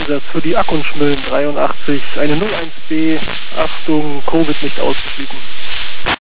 Einsatz für die Ackunschmüllen 83, eine 01B, Achtung, Covid nicht ausgeschlossen.